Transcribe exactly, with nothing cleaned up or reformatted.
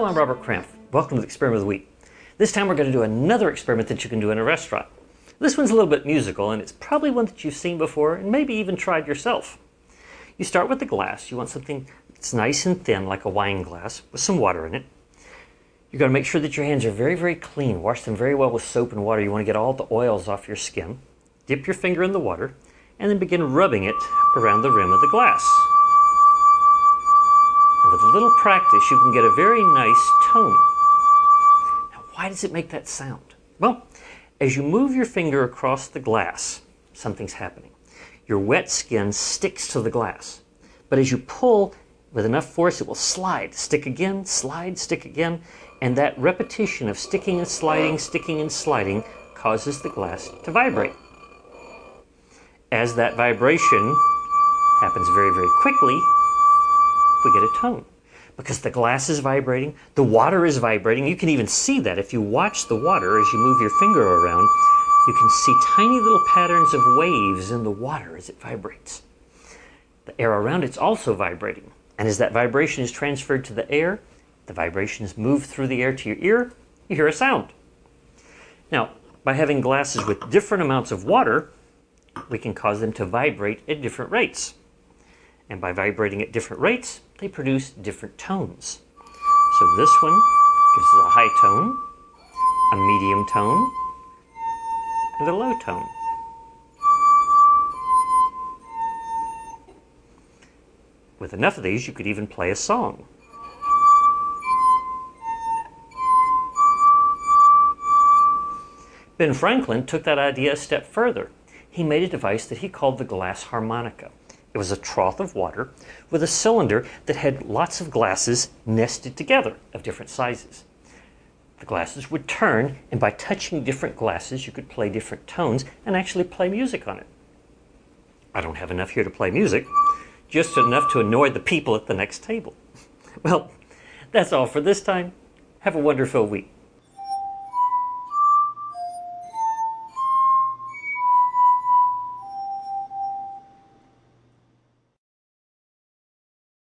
Hello, I'm Robert Krampf. Welcome to the Experiment of the Week. This time we're going to do another experiment that you can do in a restaurant. This one's a little bit musical, and it's probably one that you've seen before and maybe even tried yourself. You start with the glass. You want something that's nice and thin, like a wine glass, with some water in it. You've got to make sure that your hands are very, very clean. Wash them very well with soap and water. You want to get all the oils off your skin. Dip your finger in the water, and then begin rubbing it around the rim of the glass. And with a little practice, you can get a very nice tone. Now, why does it make that sound? Well, as you move your finger across the glass, something's happening. Your wet skin sticks to the glass. But as you pull with enough force, it will slide, stick again, slide, stick again. And that repetition of sticking and sliding, sticking and sliding causes the glass to vibrate. As that vibration happens very, very quickly, we get a tone. Because the glass is vibrating, the water is vibrating. You can even see that if you watch the water as you move your finger around. You can see tiny little patterns of waves in the water as it vibrates. The air around it's also vibrating. And as that vibration is transferred to the air, the vibrations move through the air to your ear, you hear a sound. Now, by having glasses with different amounts of water, we can cause them to vibrate at different rates. And by vibrating at different rates, they produce different tones. So this one gives us a high tone, a medium tone, and a low tone. With enough of these, you could even play a song. Ben Franklin took that idea a step further. He made a device that he called the glass harmonica. It was a trough of water with a cylinder that had lots of glasses nested together of different sizes. The glasses would turn, and by touching different glasses, you could play different tones and actually play music on it. I don't have enough here to play music, just enough to annoy the people at the next table. Well, that's all for this time. Have a wonderful week.